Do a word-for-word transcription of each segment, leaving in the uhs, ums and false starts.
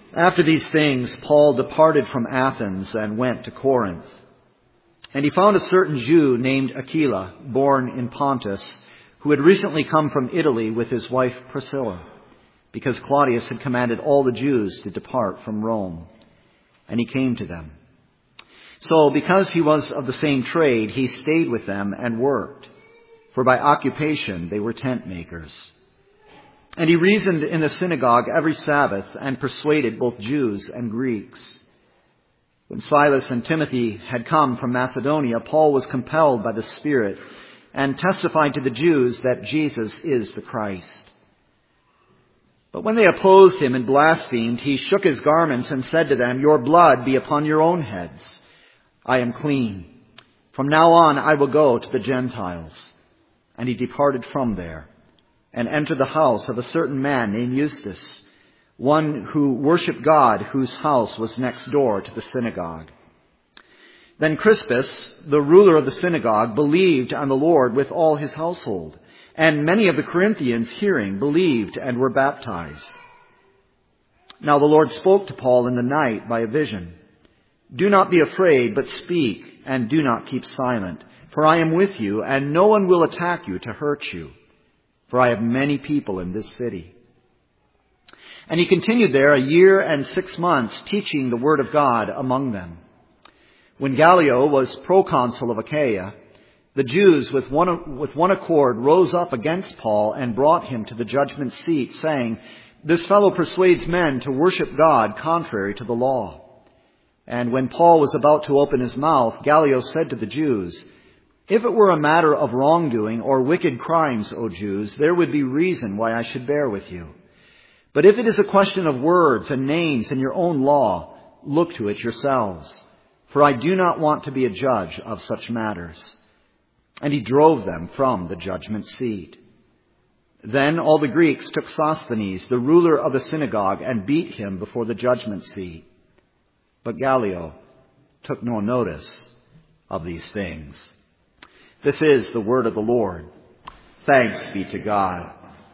After these things, Paul departed from Athens and went to Corinth. And he found a certain Jew named Aquila, born in Pontus, who had recently come from Italy with his wife Priscilla, because Claudius had commanded all the Jews to depart from Rome. And he came to them. So, because he was of the same trade, he stayed with them and worked, for by occupation they were tent makers. And he reasoned in the synagogue every Sabbath and persuaded both Jews and Greeks. When Silas and Timothy had come from Macedonia, Paul was compelled by the Spirit and testified to the Jews that Jesus is the Christ. But when they opposed him and blasphemed, he shook his garments and said to them, "Your blood be upon your own heads. I am clean. From now on I will go to the Gentiles." And he departed from there and entered the house of a certain man named Eustace, one who worshipped God, whose house was next door to the synagogue. Then Crispus, the ruler of the synagogue, believed on the Lord with all his household, and many of the Corinthians, hearing, believed and were baptized. Now the Lord spoke to Paul in the night by a vision. "Do not be afraid, but speak, and do not keep silent, for I am with you, and no one will attack you to hurt you. For I have many people in this city." And he continued there a year and six months, teaching the word of God among them. When Gallio was proconsul of Achaia, the Jews with one, with one accord rose up against Paul and brought him to the judgment seat, saying, "This fellow persuades men to worship God contrary to the law." And when Paul was about to open his mouth, Gallio said to the Jews, "If it were a matter of wrongdoing or wicked crimes, O Jews, there would be reason why I should bear with you. But if it is a question of words and names in your own law, look to it yourselves. For I do not want to be a judge of such matters." And he drove them from the judgment seat. Then all the Greeks took Sosthenes, the ruler of the synagogue, and beat him before the judgment seat. But Gallio took no notice of these things. This is the word of the Lord. Thanks be to God.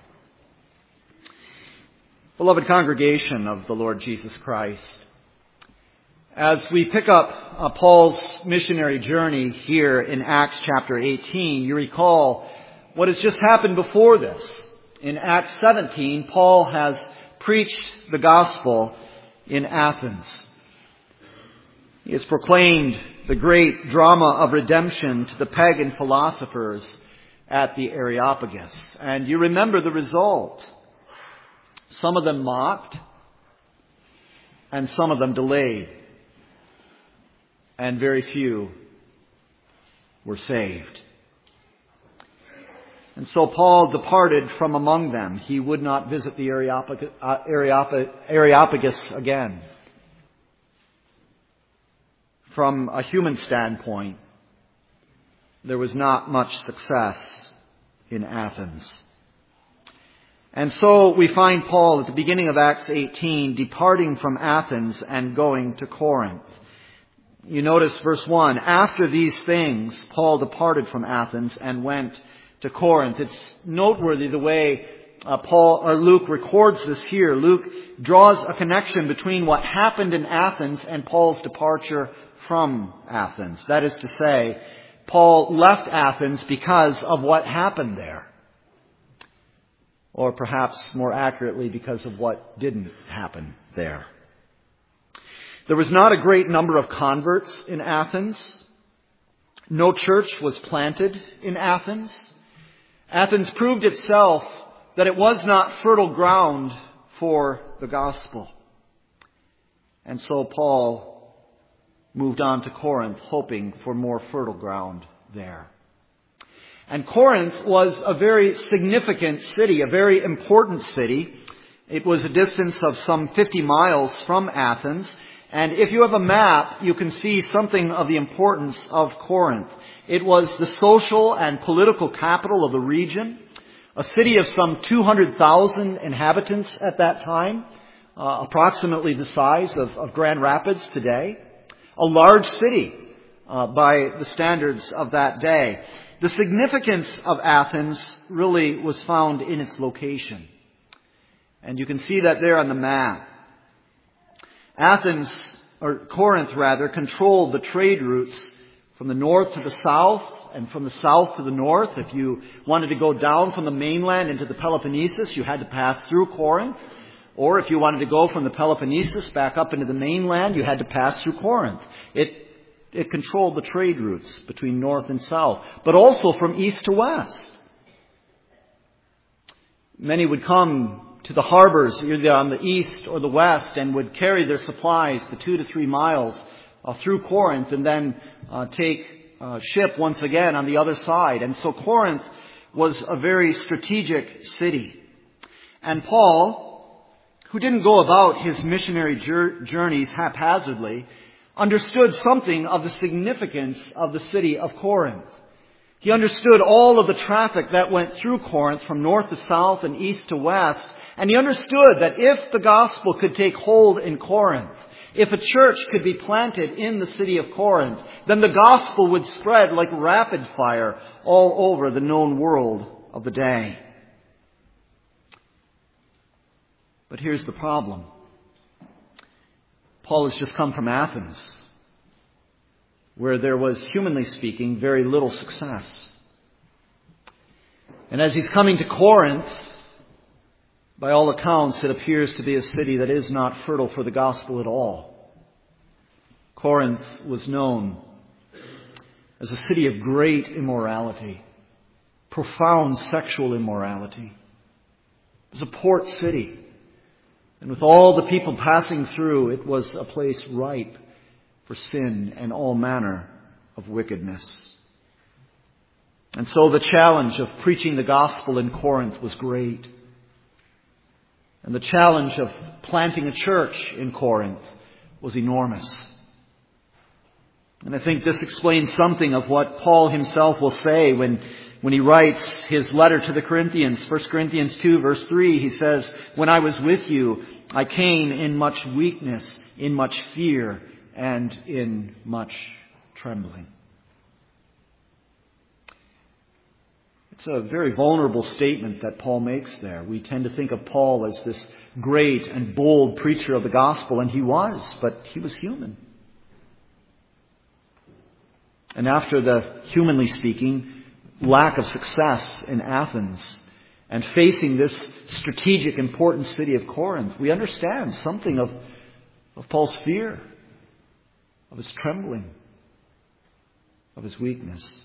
Beloved congregation of the Lord Jesus Christ, as we pick up uh, Paul's missionary journey here in Acts chapter eighteen, you recall what has just happened before this. In Acts seventeen, Paul has preached the gospel in Athens. He has proclaimed the great drama of redemption to the pagan philosophers at the Areopagus. And you remember the result. Some of them mocked, and some of them delayed, and very few were saved. And so Paul departed from among them. He would not visit the Areopagus, uh, Areopagus, Areopagus again. From a human standpoint, there was not much success in Athens. And so we find Paul at the beginning of Acts eighteen departing from Athens and going to Corinth. You notice verse one, after these things, Paul departed from Athens and went to Corinth. It's noteworthy the way uh, Paul or Luke records this here. Luke draws a connection between what happened in Athens and Paul's departure from Athens. That is to say, Paul left Athens because of what happened there. Or perhaps more accurately, because of what didn't happen there. There was not a great number of converts in Athens. No church was planted in Athens. Athens proved itself that it was not fertile ground for the gospel. And so Paul moved on to Corinth, hoping for more fertile ground there. And Corinth was a very significant city, a very important city. It was a distance of some fifty miles from Athens. And if you have a map, you can see something of the importance of Corinth. It was the social and political capital of the region, a city of some two hundred thousand inhabitants at that time, uh, approximately the size of, of Grand Rapids today. A large city uh, by the standards of that day. The significance of Athens really was found in its location. And you can see that there on the map. Athens, or Corinth rather, controlled the trade routes from the north to the south and from the south to the north. If you wanted to go down from the mainland into the Peloponnesus, you had to pass through Corinth. Or if you wanted to go from the Peloponnesus back up into the mainland, you had to pass through Corinth. It, it controlled the trade routes between north and south, but also from east to west. Many would come to the harbors either on the east or the west and would carry their supplies the two to three miles uh, through Corinth and then uh, take uh, ship once again on the other side. And so Corinth was a very strategic city. And Paul, who didn't go about his missionary journeys haphazardly, understood something of the significance of the city of Corinth. He understood all of the traffic that went through Corinth from north to south and east to west. And he understood that if the gospel could take hold in Corinth, if a church could be planted in the city of Corinth, then the gospel would spread like rapid fire all over the known world of the day. But here's the problem. Paul has just come from Athens, where there was, humanly speaking, very little success. And as he's coming to Corinth, by all accounts, it appears to be a city that is not fertile for the gospel at all. Corinth was known as a city of great immorality, profound sexual immorality. It was a port city. And with all the people passing through, it was a place ripe for sin and all manner of wickedness. And so the challenge of preaching the gospel in Corinth was great. And the challenge of planting a church in Corinth was enormous. And I think this explains something of what Paul himself will say when, when he writes his letter to the Corinthians. First Corinthians two, verse three, he says, "When I was with you, I came in much weakness, in much fear, and in much trembling." It's a very vulnerable statement that Paul makes there. We tend to think of Paul as this great and bold preacher of the gospel, and he was, but he was human. And after the, humanly speaking, lack of success in Athens, and facing this strategic, important city of Corinth, we understand something of, of Paul's fear, of his trembling, of his weakness.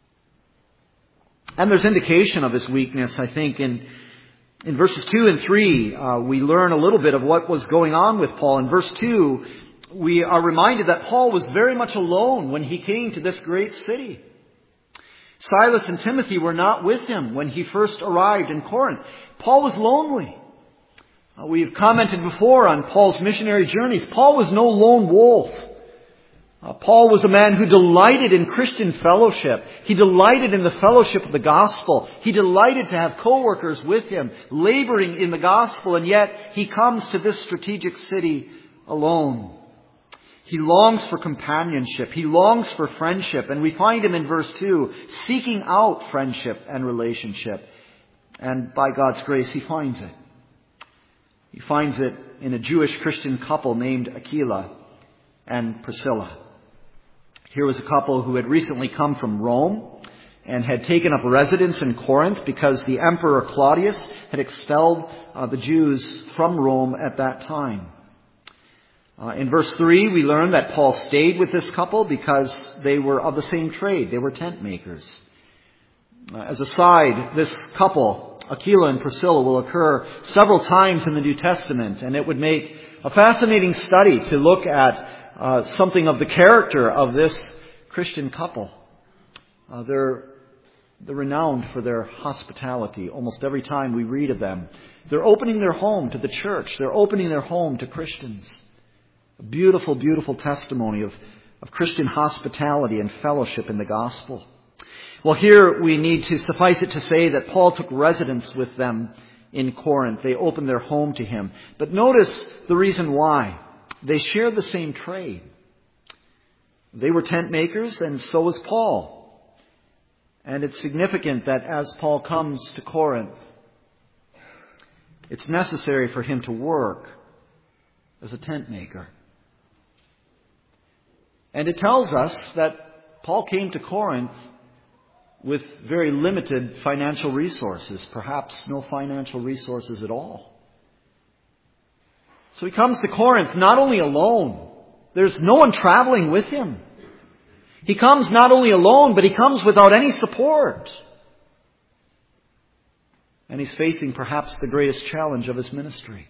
And there's indication of his weakness, I think, in, in verses two and three. Uh, we learn a little bit of what was going on with Paul. In verse two, we are reminded that Paul was very much alone when he came to this great city. Silas and Timothy were not with him when he first arrived in Corinth. Paul was lonely. Uh, we've commented before on Paul's missionary journeys. Paul was no lone wolf. Uh, Paul was a man who delighted in Christian fellowship. He delighted in the fellowship of the gospel. He delighted to have co-workers with him, laboring in the gospel, and yet he comes to this strategic city alone. He longs for companionship. He longs for friendship. And we find him in verse two, seeking out friendship and relationship. And by God's grace, he finds it. He finds it in a Jewish Christian couple named Aquila and Priscilla. Here was a couple who had recently come from Rome and had taken up residence in Corinth because the Emperor Claudius had expelled uh, the Jews from Rome at that time. Uh, in verse three, we learn that Paul stayed with this couple because they were of the same trade. They were tent makers. Uh, as a side, this couple, Aquila and Priscilla, will occur several times in the New Testament, and it would make a fascinating study to look at Uh, something of the character of this Christian couple. Uh, they're, they're renowned for their hospitality. Almost every time we read of them, they're opening their home to the church. They're opening their home to Christians. A beautiful, beautiful testimony of, of Christian hospitality and fellowship in the gospel. Well, here we need to suffice it to say that Paul took residence with them in Corinth. They opened their home to him. But notice the reason why. They shared the same trade. They were tent makers, and so was Paul. And it's significant that as Paul comes to Corinth, it's necessary for him to work as a tent maker. And it tells us that Paul came to Corinth with very limited financial resources, perhaps no financial resources at all. So he comes to Corinth not only alone. There's no one traveling with him. He comes not only alone, but he comes without any support. And he's facing perhaps the greatest challenge of his ministry.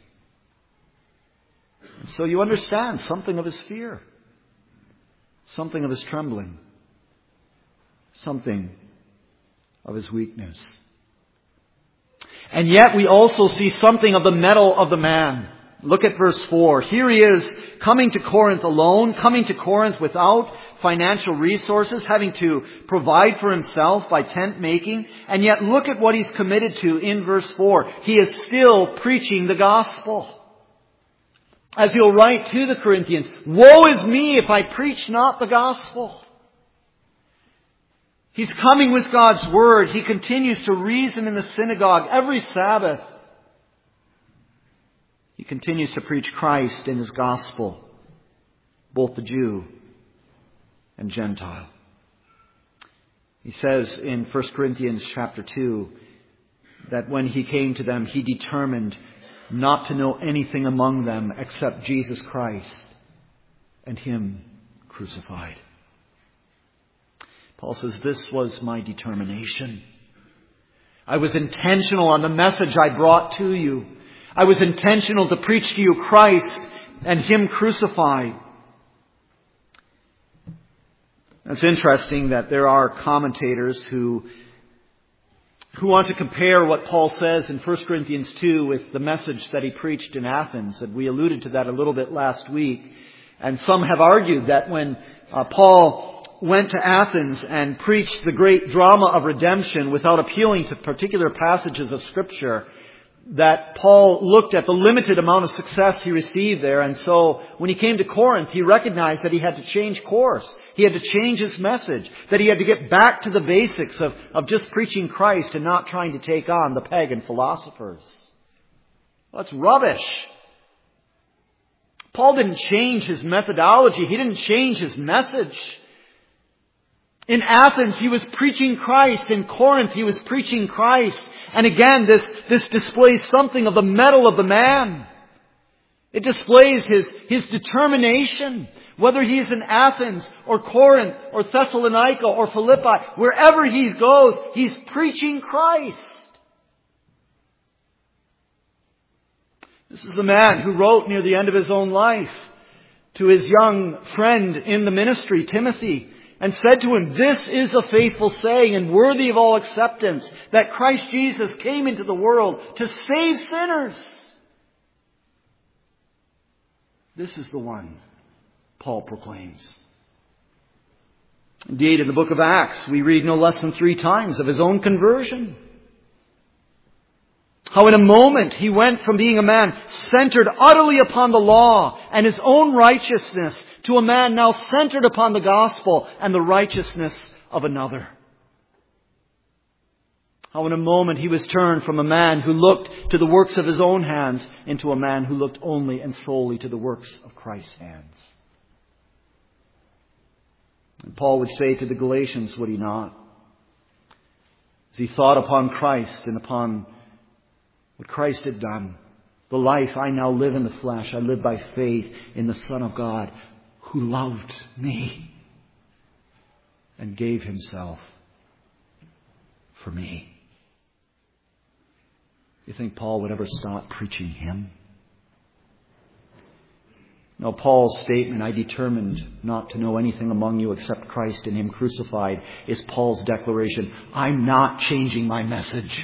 And so you understand something of his fear, something of his trembling, something of his weakness. And yet we also see something of the mettle of the man. Look at verse four. Here he is coming to Corinth alone, coming to Corinth without financial resources, having to provide for himself by tent making. And yet look at what he's committed to in verse four. He is still preaching the gospel. As he'll write to the Corinthians, woe is me if I preach not the gospel. He's coming with God's word. He continues to reason in the synagogue every Sabbath. He continues to preach Christ in his gospel, both the Jew and Gentile. He says in First Corinthians chapter two that when he came to them, he determined not to know anything among them except Jesus Christ and him crucified. Paul says, this was my determination. I was intentional on the message I brought to you. I was intentional to preach to you Christ and him crucified. It's interesting that there are commentators who who want to compare what Paul says in First Corinthians two with the message that he preached in Athens. And we alluded to that a little bit last week. And some have argued that when uh, Paul went to Athens and preached the great drama of redemption without appealing to particular passages of Scripture, that Paul looked at the limited amount of success he received there. And so when he came to Corinth, he recognized that he had to change course. He had to change his message. That he had to get back to the basics of, of just preaching Christ and not trying to take on the pagan philosophers. Well, that's rubbish. Paul didn't change his methodology. He didn't change his message. In Athens, he was preaching Christ. In Corinth, he was preaching Christ. And again, this, this displays something of the mettle of the man. It displays his, his determination. Whether he's in Athens or Corinth or Thessalonica or Philippi, wherever he goes, he's preaching Christ. This is the man who wrote near the end of his own life to his young friend in the ministry, Timothy, and said to him, this is a faithful saying and worthy of all acceptance, that Christ Jesus came into the world to save sinners. This is the one Paul proclaims. Indeed, in the book of Acts, we read no less than three times of his own conversion. How in a moment he went from being a man centered utterly upon the law and his own righteousness to a man now centered upon the gospel and the righteousness of another. How in a moment he was turned from a man who looked to the works of his own hands into a man who looked only and solely to the works of Christ's hands. And Paul would say to the Galatians, would he not? As he thought upon Christ and upon what Christ had done. The life I now live in the flesh, I live by faith in the Son of God who loved me and gave himself for me. You think Paul would ever stop preaching him? No, Paul's statement, I determined not to know anything among you except Christ and him crucified, is Paul's declaration. I'm not changing my message.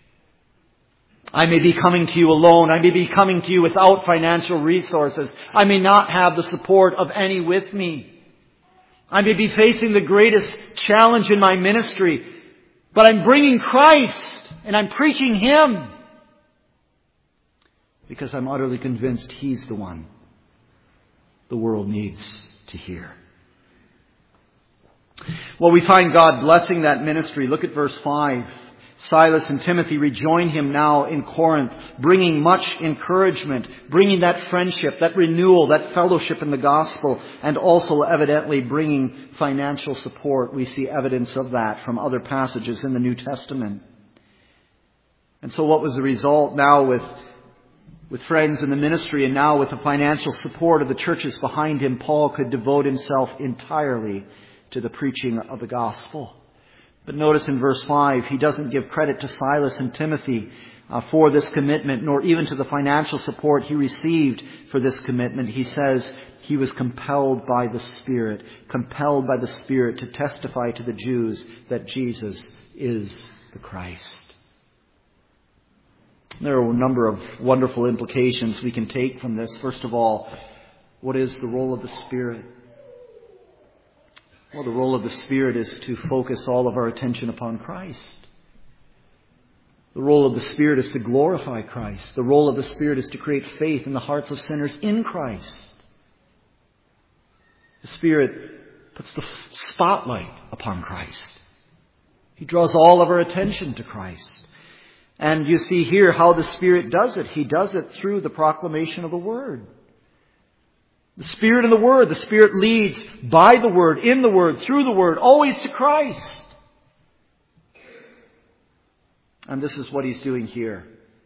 I may be coming to you alone. I may be coming to you without financial resources. I may not have the support of any with me. I may be facing the greatest challenge in my ministry. But I'm bringing Christ and I'm preaching him. Because I'm utterly convinced he's the one the world needs to hear. Well, we find God blessing that ministry. Look at verse five. Silas and Timothy rejoin him now in Corinth, bringing much encouragement, bringing that friendship, that renewal, that fellowship in the gospel, and also evidently bringing financial support. We see evidence of that from other passages in the New Testament. And so what was the result now with, with friends in the ministry and now with the financial support of the churches behind him? Paul could devote himself entirely to the preaching of the gospel. But notice in verse five, he doesn't give credit to Silas and Timothy uh, for this commitment, nor even to the financial support he received for this commitment. He says he was compelled by the Spirit, compelled by the Spirit to testify to the Jews that Jesus is the Christ. There are a number of wonderful implications we can take from this. First of all, what is the role of the Spirit? Well, the role of the Spirit is to focus all of our attention upon Christ. The role of the Spirit is to glorify Christ. The role of the Spirit is to create faith in the hearts of sinners in Christ. The Spirit puts the spotlight upon Christ. He draws all of our attention to Christ. And you see here how the Spirit does it. He does it through the proclamation of the Word. The Spirit and the Word. The Spirit leads by the Word, in the Word, through the Word, always to Christ. And this is what he's doing here.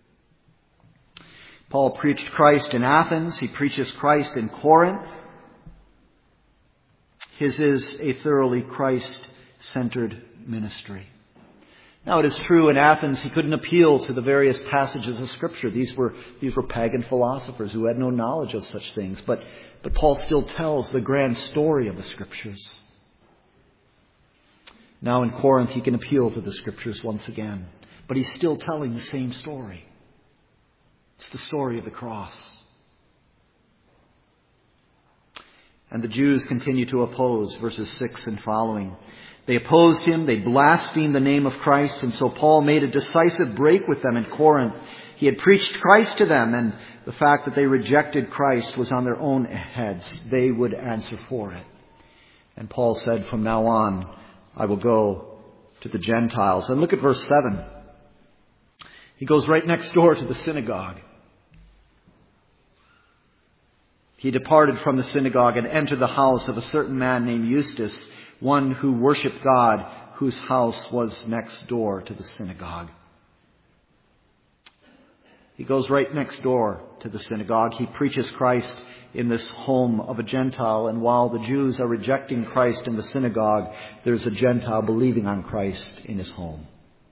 Paul preached Christ in Athens. He preaches Christ in Corinth. His is a thoroughly Christ-centered ministry. Now, it is true in Athens he couldn't appeal to the various passages of Scripture. These were these were pagan philosophers who had no knowledge of such things. But, but Paul still tells the grand story of the Scriptures. Now in Corinth he can appeal to the Scriptures once again. But he's still telling the same story. It's the story of the cross. And the Jews continue to oppose, verses six and following. They opposed him, they blasphemed the name of Christ, and so Paul made a decisive break with them in Corinth. He had preached Christ to them, and the fact that they rejected Christ was on their own heads. They would answer for it. And Paul said, from now on, I will go to the Gentiles. And look at verse seven. He goes right next door to the synagogue. He departed from the synagogue and entered the house of a certain man named Eustace, one who worshipped God, whose house was next door to the synagogue. He goes right next door to the synagogue. He preaches Christ in this home of a Gentile. And while the Jews are rejecting Christ in the synagogue, there's a Gentile believing on Christ in his home.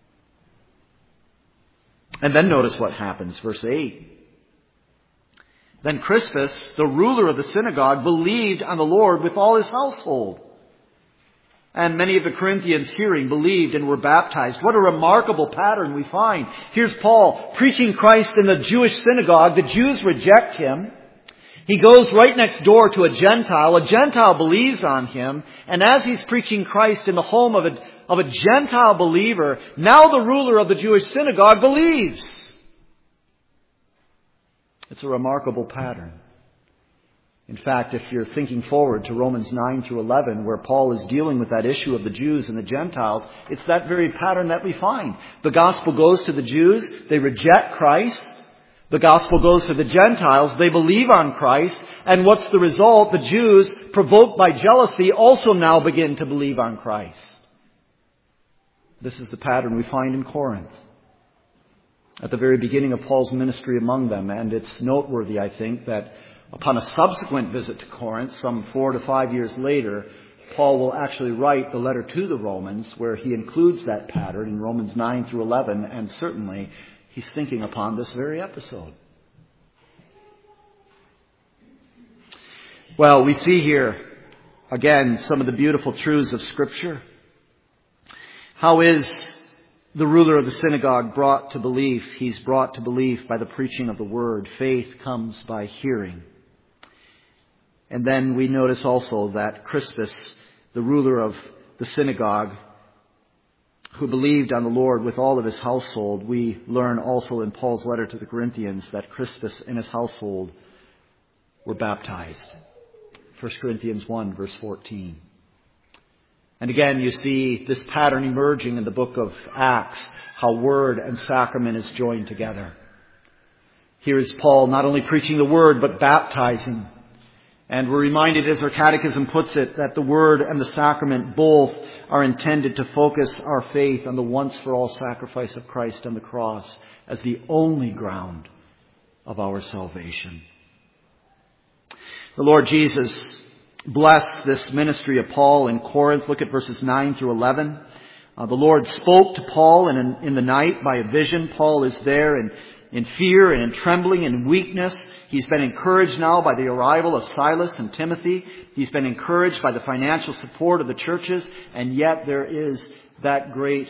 And then notice what happens. Verse eight. Then Crispus, the ruler of the synagogue, believed on the Lord with all his household. And many of the Corinthians, hearing, believed and were baptized. What a remarkable pattern we find. Here's Paul preaching Christ in the Jewish synagogue. The Jews reject him. He goes right next door to a Gentile. A Gentile believes on him. And as he's preaching Christ in the home of a, of a Gentile believer, now the ruler of the Jewish synagogue believes. It's a remarkable pattern. In fact, if you're thinking forward to Romans nine through eleven, where Paul is dealing with that issue of the Jews and the Gentiles, it's that very pattern that we find. The gospel goes to the Jews, they reject Christ. The gospel goes to the Gentiles, they believe on Christ. And what's the result? The Jews, provoked by jealousy, also now begin to believe on Christ. This is the pattern we find in Corinth, at the very beginning of Paul's ministry among them. And it's noteworthy, I think, that upon a subsequent visit to Corinth, some four to five years later, Paul will actually write the letter to the Romans where he includes that pattern in Romans nine through eleven, and certainly he's thinking upon this very episode. Well, we see here, again, some of the beautiful truths of Scripture. How is the ruler of the synagogue brought to belief? He's brought to belief by the preaching of the Word. Faith comes by hearing. And then we notice also that Crispus, the ruler of the synagogue, who believed on the Lord with all of his household, we learn also in Paul's letter to the Corinthians that Crispus and his household were baptized. First Corinthians one, verse fourteen. And again, you see this pattern emerging in the book of Acts, how word and sacrament is joined together. Here is Paul not only preaching the word, but baptizing. And we're reminded, as our catechism puts it, that the word and the sacrament both are intended to focus our faith on the once-for-all sacrifice of Christ on the cross as the only ground of our salvation. The Lord Jesus blessed this ministry of Paul in Corinth. Look at verses nine through eleven. Uh, the Lord spoke to Paul in, in the night by a vision. Paul is there in, in fear and in trembling and weakness. He's been encouraged now by the arrival of Silas and Timothy. He's been encouraged by the financial support of the churches. And yet there is that great,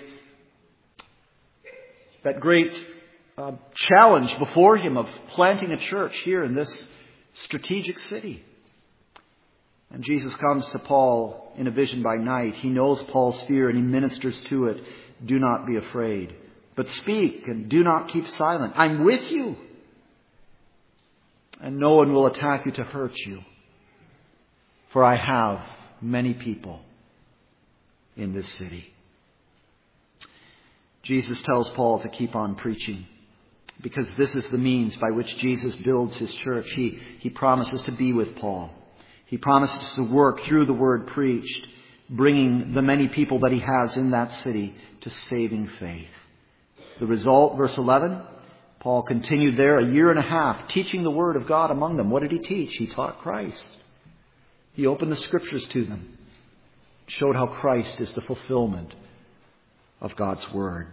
that great uh, challenge before him of planting a church here in this strategic city. And Jesus comes to Paul in a vision by night. He knows Paul's fear and he ministers to it. Do not be afraid, but speak and do not keep silent. I'm with you. And no one will attack you to hurt you. For I have many people in this city. Jesus tells Paul to keep on preaching, because this is the means by which Jesus builds his church. He, he promises to be with Paul. He promises to work through the word preached, bringing the many people that he has in that city to saving faith. The result, verse eleven, Paul continued there a year and a half, teaching the word of God among them. What did he teach? He taught Christ. He opened the scriptures to them, showed how Christ is the fulfillment of God's word.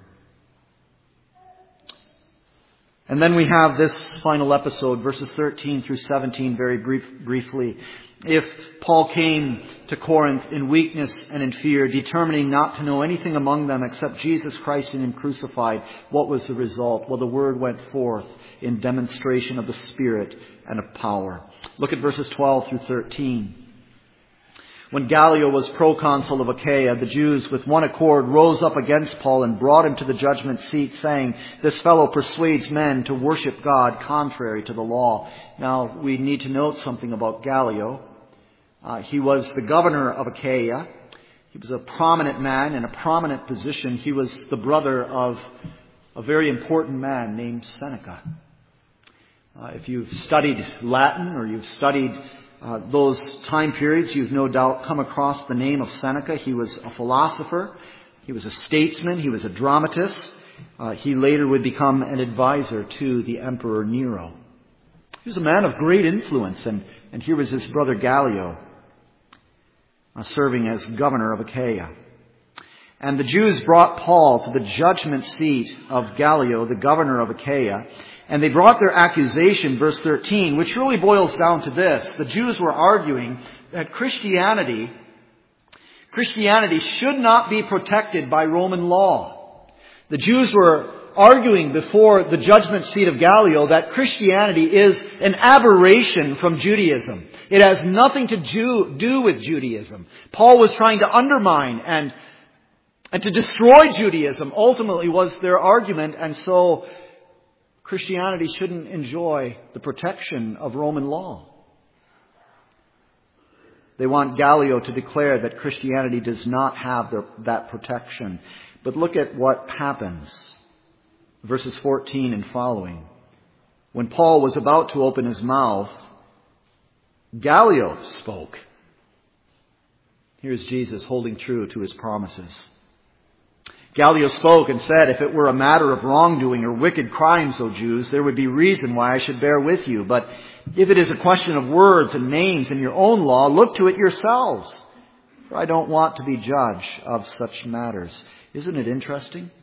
And then we have this final episode, verses thirteen through seventeen, very brief, briefly. If Paul came to Corinth in weakness and in fear, determining not to know anything among them except Jesus Christ and Him crucified, what was the result? Well, the word went forth in demonstration of the Spirit and of power. Look at verses twelve through thirteen. When Gallio was proconsul of Achaia, the Jews with one accord rose up against Paul and brought him to the judgment seat, saying, "This fellow persuades men to worship God contrary to the law." Now, we need to note something about Gallio. Uh, he was the governor of Achaia. He was a prominent man in a prominent position. He was the brother of a very important man named Seneca. Uh, if you've studied Latin or you've studied Uh, those time periods, you've no doubt come across the name of Seneca. He was a philosopher. He was a statesman. He was a dramatist. Uh, he later would become an advisor to the Emperor Nero. He was a man of great influence, and, and here was his brother Gallio uh, serving as governor of Achaia. And the Jews brought Paul to the judgment seat of Gallio, the governor of Achaia. And they brought their accusation, verse thirteen, which really boils down to this. The Jews were arguing that Christianity, Christianity should not be protected by Roman law. The Jews were arguing before the judgment seat of Gallio that Christianity is an aberration from Judaism. It has nothing to do, do with Judaism. Paul was trying to undermine and, and to destroy Judaism, ultimately was their argument, and so Christianity shouldn't enjoy the protection of Roman law. They want Gallio to declare that Christianity does not have the, that protection. But look at what happens. Verses fourteen and following. When Paul was about to open his mouth, Gallio spoke. Here's Jesus holding true to his promises. Gallio spoke and said, "If it were a matter of wrongdoing or wicked crimes, O Jews, there would be reason why I should bear with you. But if it is a question of words and names in your own law, look to it yourselves. For I don't want to be judge of such matters." Isn't it interesting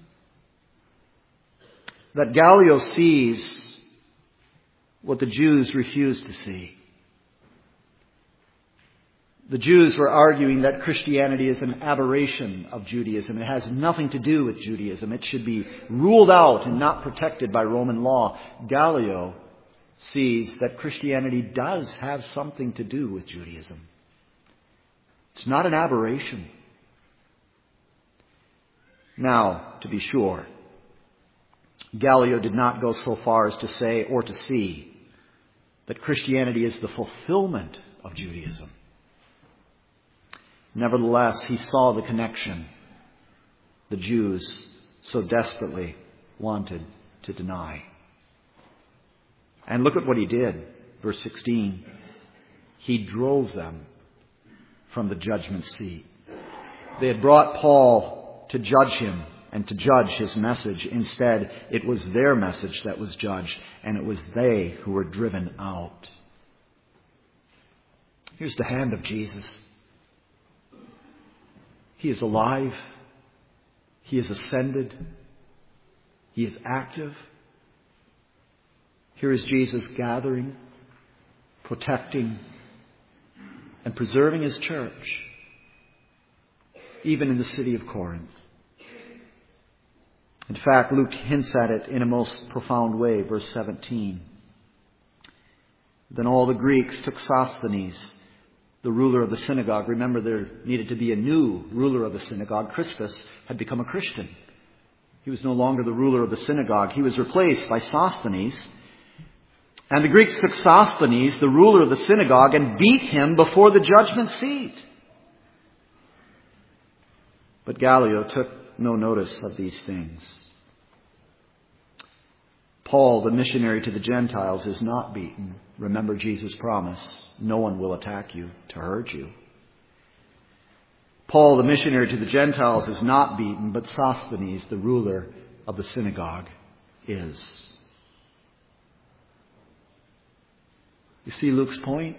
that Gallio sees what the Jews refuse to see? The Jews were arguing that Christianity is an aberration of Judaism. It has nothing to do with Judaism. It should be ruled out and not protected by Roman law. Gallio sees that Christianity does have something to do with Judaism. It's not an aberration. Now, to be sure, Gallio did not go so far as to say or to see that Christianity is the fulfillment of Judaism. Nevertheless, he saw the connection the Jews so desperately wanted to deny. And look at what he did. Verse sixteen. He drove them from the judgment seat. They had brought Paul to judge him and to judge his message. Instead, it was their message that was judged, and it was they who were driven out. Here's the hand of Jesus. He is alive. He is ascended. He is active. Here is Jesus gathering, protecting, and preserving his church, even in the city of Corinth. In fact, Luke hints at it in a most profound way. Verse seventeen. Then all the Greeks took Sosthenes, the ruler of the synagogue. Remember, there needed to be a new ruler of the synagogue. Crispus had become a Christian. He was no longer the ruler of the synagogue. He was replaced by Sosthenes. And the Greeks took Sosthenes, the ruler of the synagogue, and beat him before the judgment seat. But Gallio took no notice of these things. Paul, the missionary to the Gentiles, is not beaten. Remember Jesus' promise, no one will attack you to hurt you. Paul, the missionary to the Gentiles, is not beaten, but Sosthenes, the ruler of the synagogue, is. You see Luke's point?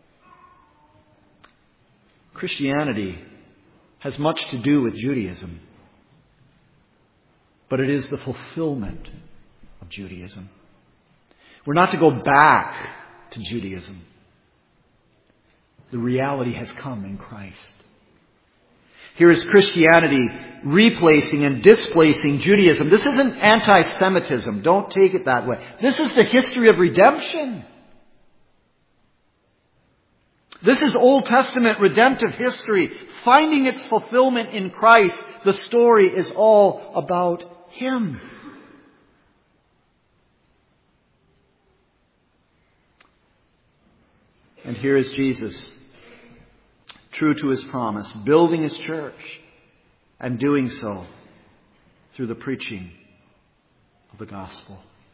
Christianity has much to do with Judaism, but it is the fulfillment of Judaism. We're not to go back to Judaism. The reality has come in Christ. Here is Christianity replacing and displacing Judaism. This isn't anti-Semitism. Don't take it that way. This is the history of redemption. This is Old Testament redemptive history, finding its fulfillment in Christ. The story is all about Him. And here is Jesus, true to His promise, building His church, and doing so through the preaching of the gospel.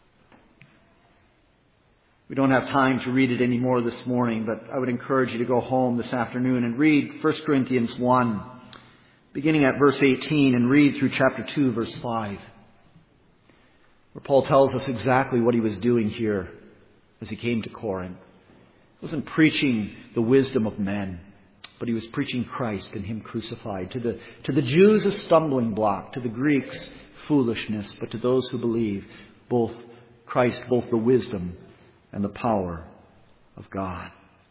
We don't have time to read it anymore this morning, but I would encourage you to go home this afternoon and read First Corinthians one, beginning at verse eighteen, and read through chapter two, verse five, where Paul tells us exactly what he was doing here as he came to Corinth. He wasn't preaching the wisdom of men, but he was preaching Christ and Him crucified. To the, to the Jews, a stumbling block. To the Greeks, foolishness. But to those who believe, both Christ, both the wisdom and the power of God.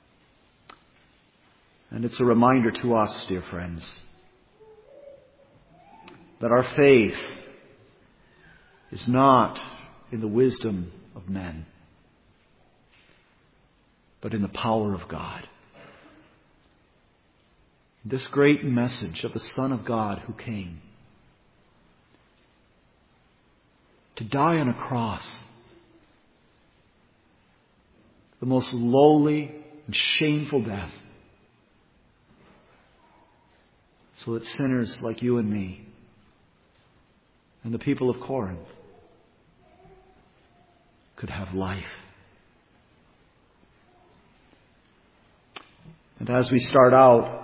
And it's a reminder to us, dear friends, that our faith is not in the wisdom of men, but in the power of God. This great message of the Son of God who came to die on a cross, the most lowly and shameful death, so that sinners like you and me and the people of Corinth could have life. And as we start out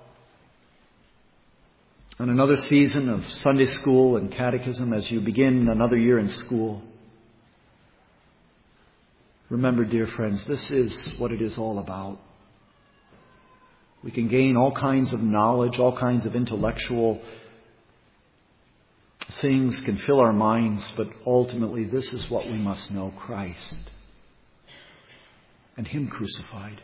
on another season of Sunday school and catechism, as you begin another year in school, remember, dear friends, this is what it is all about. We can gain all kinds of knowledge, all kinds of intellectual things can fill our minds, but ultimately this is what we must know: Christ and Him crucified.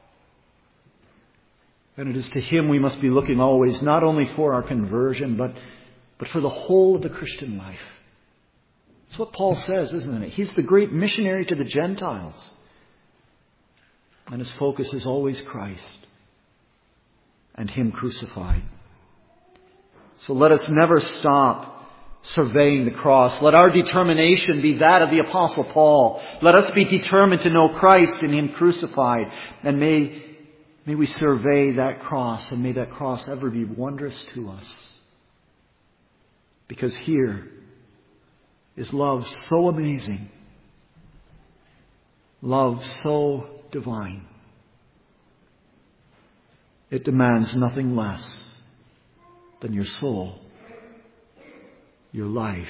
And it is to Him we must be looking always, not only for our conversion, but, but for the whole of the Christian life. That's what Paul says, isn't it? He's the great missionary to the Gentiles. And his focus is always Christ and Him crucified. So let us never stop surveying the cross. Let our determination be that of the Apostle Paul. Let us be determined to know Christ and Him crucified. And may May we survey that cross, and may that cross ever be wondrous to us. Because here is love so amazing, love so divine. It demands nothing less than your soul, your life,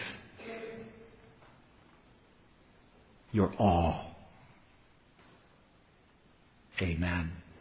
your all. Amen.